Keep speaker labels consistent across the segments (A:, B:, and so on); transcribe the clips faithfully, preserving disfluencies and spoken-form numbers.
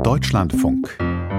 A: Deutschlandfunk.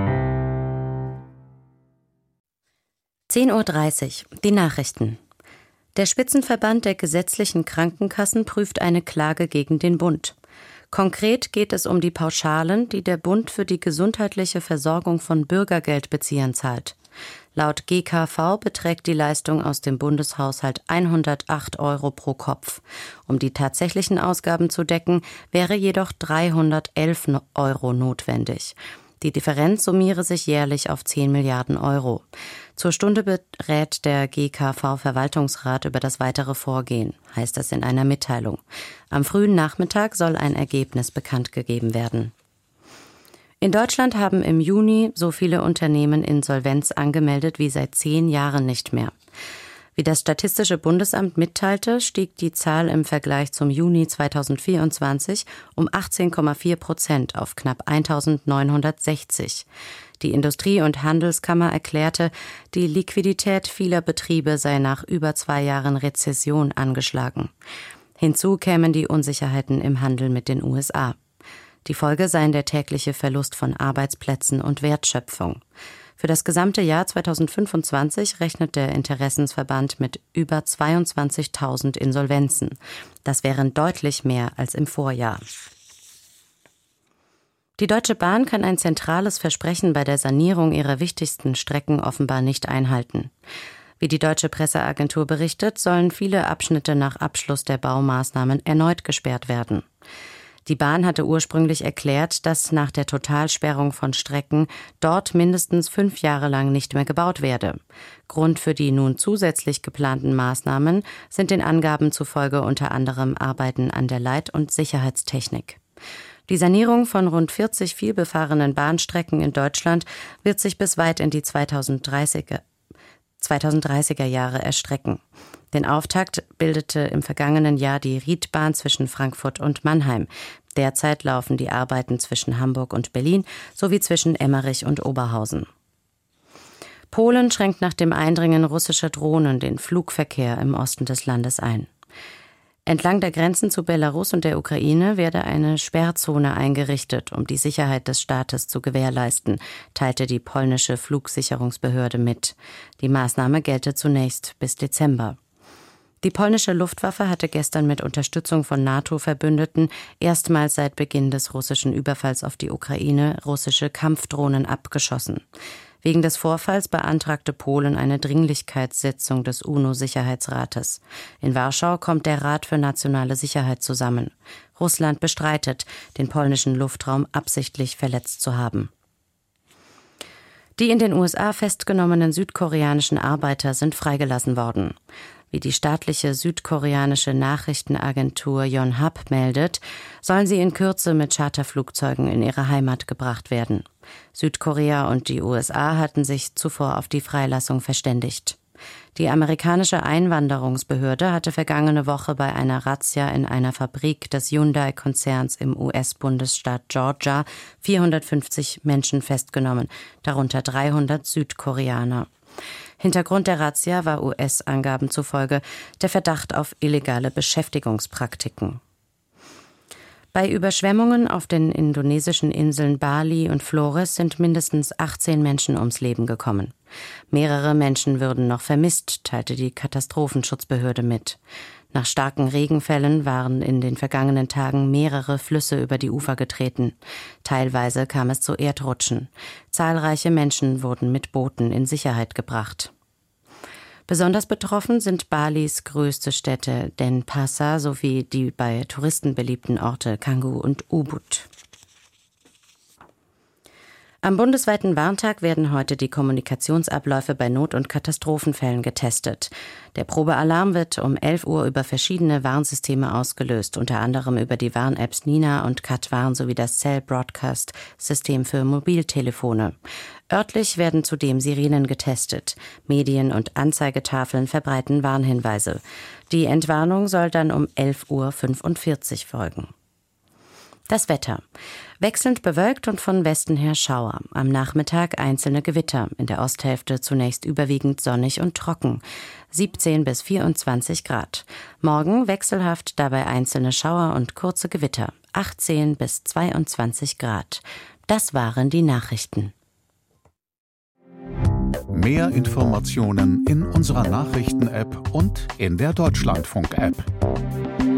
B: zehn Uhr dreißig, die Nachrichten. Der Spitzenverband der gesetzlichen Krankenkassen prüft eine Klage gegen den Bund. Konkret geht es um die Pauschalen, die der Bund für die gesundheitliche Versorgung von Bürgergeldbeziehern zahlt. Laut G K V beträgt die Leistung aus dem Bundeshaushalt hundertacht Euro pro Kopf. Um die tatsächlichen Ausgaben zu decken, wäre jedoch dreihundertelf Euro notwendig. Die Differenz summiere sich jährlich auf zehn Milliarden Euro. Zur Stunde berät der G K V-Verwaltungsrat über das weitere Vorgehen, heißt es in einer Mitteilung. Am frühen Nachmittag soll ein Ergebnis bekannt gegeben werden. In Deutschland haben im Juni so viele Unternehmen Insolvenz angemeldet wie seit zehn Jahren nicht mehr. Wie das Statistische Bundesamt mitteilte, stieg die Zahl im Vergleich zum Juni zweitausendvierundzwanzig um achtzehn Komma vier Prozent auf knapp eintausendneunhundertsechzig. Die Industrie- und Handelskammer erklärte, die Liquidität vieler Betriebe sei nach über zwei Jahren Rezession angeschlagen. Hinzu kämen die Unsicherheiten im Handel mit den U S A. Die Folge seien der tägliche Verlust von Arbeitsplätzen und Wertschöpfung. Für das gesamte Jahr zweitausendfünfundzwanzig rechnet der Interessensverband mit über zweiundzwanzigtausend Insolvenzen. Das wären deutlich mehr als im Vorjahr. Die Deutsche Bahn kann ein zentrales Versprechen bei der Sanierung ihrer wichtigsten Strecken offenbar nicht einhalten. Wie die deutsche Presseagentur berichtet, sollen viele Abschnitte nach Abschluss der Baumaßnahmen erneut gesperrt werden. Die Bahn hatte ursprünglich erklärt, dass nach der Totalsperrung von Strecken dort mindestens fünf Jahre lang nicht mehr gebaut werde. Grund für die nun zusätzlich geplanten Maßnahmen sind den Angaben zufolge unter anderem Arbeiten an der Leit- und Sicherheitstechnik. Die Sanierung von rund vierzig vielbefahrenen Bahnstrecken in Deutschland wird sich bis weit in die zweitausenddreißiger Jahre erstrecken. Den Auftakt bildete im vergangenen Jahr die Riedbahn zwischen Frankfurt und Mannheim. Derzeit laufen die Arbeiten zwischen Hamburg und Berlin sowie zwischen Emmerich und Oberhausen. Polen schränkt nach dem Eindringen russischer Drohnen den Flugverkehr im Osten des Landes ein. Entlang der Grenzen zu Belarus und der Ukraine werde eine Sperrzone eingerichtet, um die Sicherheit des Staates zu gewährleisten, teilte die polnische Flugsicherungsbehörde mit. Die Maßnahme gelte zunächst bis Dezember. Die polnische Luftwaffe hatte gestern mit Unterstützung von NATO-Verbündeten erstmals seit Beginn des russischen Überfalls auf die Ukraine russische Kampfdrohnen abgeschossen. Wegen des Vorfalls beantragte Polen eine Dringlichkeitssitzung des U N O-Sicherheitsrates. In Warschau kommt der Rat für nationale Sicherheit zusammen. Russland bestreitet, den polnischen Luftraum absichtlich verletzt zu haben. Die in den U S A festgenommenen südkoreanischen Arbeiter sind freigelassen worden. Wie die staatliche südkoreanische Nachrichtenagentur Yonhap meldet, sollen sie in Kürze mit Charterflugzeugen in ihre Heimat gebracht werden. Südkorea und die U S A hatten sich zuvor auf die Freilassung verständigt. Die amerikanische Einwanderungsbehörde hatte vergangene Woche bei einer Razzia in einer Fabrik des Hyundai-Konzerns im U S-Bundesstaat Georgia vierhundertfünfzig Menschen festgenommen, darunter dreihundert Südkoreaner. Hintergrund der Razzia war U S-Angaben zufolge der Verdacht auf illegale Beschäftigungspraktiken. Bei Überschwemmungen auf den indonesischen Inseln Bali und Flores sind mindestens achtzehn Menschen ums Leben gekommen. Mehrere Menschen würden noch vermisst, teilte die Katastrophenschutzbehörde mit. Nach starken Regenfällen waren in den vergangenen Tagen mehrere Flüsse über die Ufer getreten. Teilweise kam es zu Erdrutschen. Zahlreiche Menschen wurden mit Booten in Sicherheit gebracht. Besonders betroffen sind Balis größte Städte Denpasar sowie die bei Touristen beliebten Orte Canggu und Ubud. Am bundesweiten Warntag werden heute die Kommunikationsabläufe bei Not- und Katastrophenfällen getestet. Der Probealarm wird um elf Uhr über verschiedene Warnsysteme ausgelöst, unter anderem über die Warn-Apps Nina und Katwarn sowie das Cell Broadcast-System für Mobiltelefone. Örtlich werden zudem Sirenen getestet. Medien und Anzeigetafeln verbreiten Warnhinweise. Die Entwarnung soll dann um elf Uhr fünfundvierzig folgen. Das Wetter. Wechselnd bewölkt und von Westen her Schauer. Am Nachmittag einzelne Gewitter. In der Osthälfte zunächst überwiegend sonnig und trocken. siebzehn bis vierundzwanzig Grad. Morgen wechselhaft, dabei einzelne Schauer und kurze Gewitter. achtzehn bis zweiundzwanzig Grad. Das waren die Nachrichten.
A: Mehr Informationen in unserer Nachrichten-App und in der Deutschlandfunk-App.